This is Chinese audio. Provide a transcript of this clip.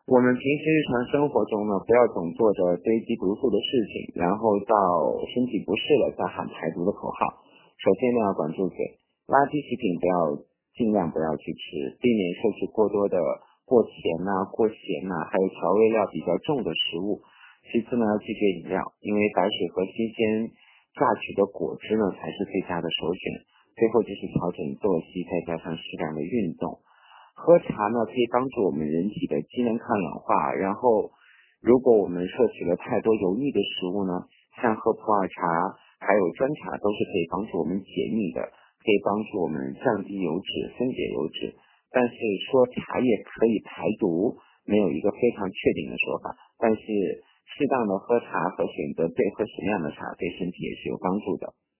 我们平时日常生活中呢，不要总做着堆积毒素的事情，然后到身体不适了再喊排毒的口号。首先呢，要管住嘴，垃圾食品尽量不要去吃，避免摄取过多的过甜过咸还有调味料比较重的食物。其次呢，要拒绝饮料，因为白水和新鲜榨取的果汁呢才是最佳的首选。最后就是调整作息，再加上适量的运动。喝茶呢，可以帮助我们人体的机能抗氧化。然后，如果我们摄取了太多油腻的食物呢，像喝普洱茶还有砖茶都是可以帮助我们解腻的，可以帮助我们降低油脂、分解油脂。但是说茶叶可以排毒，没有一个非常确定的说法。但是适当的喝茶和选择对喝什么样的茶，对身体也是有帮助的。